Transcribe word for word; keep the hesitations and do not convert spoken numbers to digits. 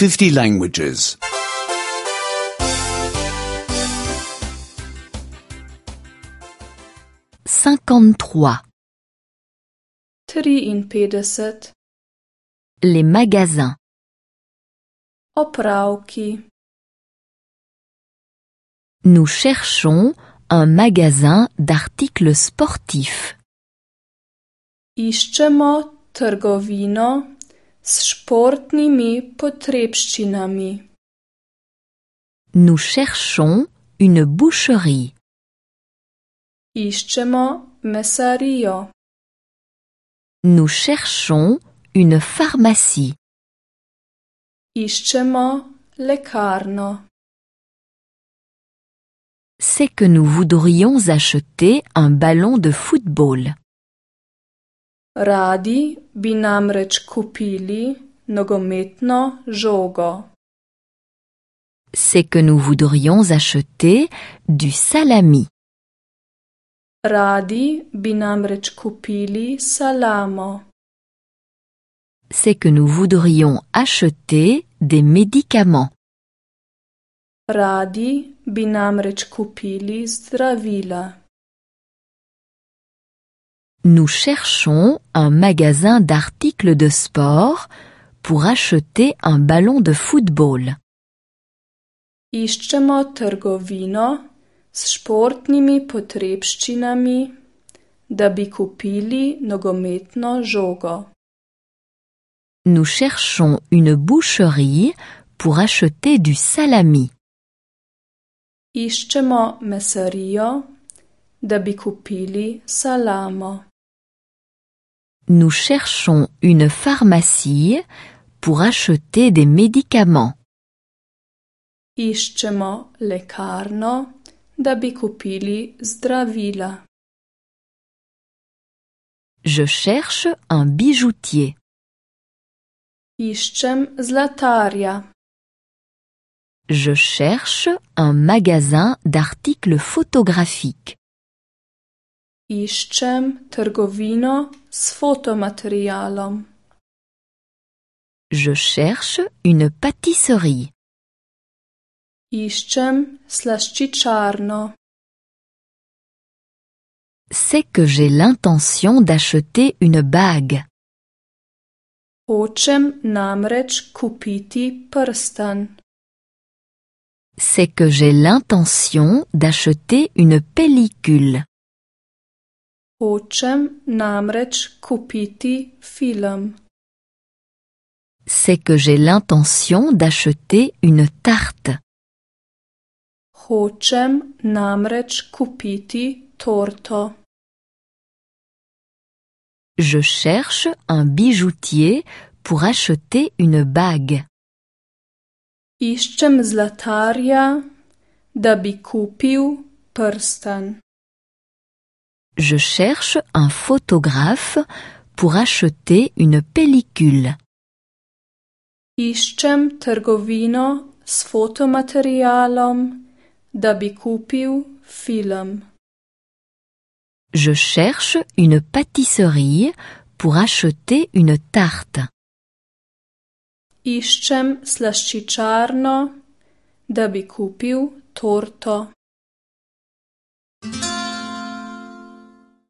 fifty languages. cinquante-trois. triinpetdeset. Les magasins. Opravki. Nous cherchons un magasin d'articles sportifs. Iščemo trgovino s športnimi potrebščinami. Nous cherchons une boucherie. Iščemo mesarijo. Nous cherchons une pharmacie. Iščemo lekarno. C'est que nous voudrions acheter un ballon de football. Radi bi namreč kupili nogometno žogo. C'est que nous voudrions acheter du salami. Radi bi namreč kupili salamo. C'est que nous voudrions acheter des médicaments. Radi bi namreč kupili zdravila. Nous cherchons un magasin d'articles de sport pour acheter un ballon de football. Iščemo trgovino s športnimi potrebščinami, da bi kupili nogometno žogo. Nous cherchons une boucherie pour acheter du salami. Iščemo mesarijo, da bi kupili salamo. Nous cherchons une pharmacie pour acheter des médicaments. Iščemo lekarno, da bi kupili zdravila. Je cherche un bijoutier. Iščem zlatarja. Je cherche un magasin d'articles photographiques. Iščem trgovino s fotomaterialom. Je cherche une pâtisserie. Iščem slaščičarno. C'est que j'ai l'intention d'acheter une bague. Hočem namreč kupiti prstan. C'est que j'ai l'intention d'acheter une pellicule. Hočem namreč kupiti film. C'est que j'ai l'intention d'acheter une tarte. Hočem namreč kupiti torto. Je cherche un bijoutier pour acheter une bague. Iščem zlatarja, da bi kupil prstan. Je cherche un photographe pour acheter une pellicule. Iščem trgovino s fotomaterialom, da bi kupil film. Je cherche une pâtisserie pour acheter une tarte. Iščem slaščičarno, da bi kupil torto.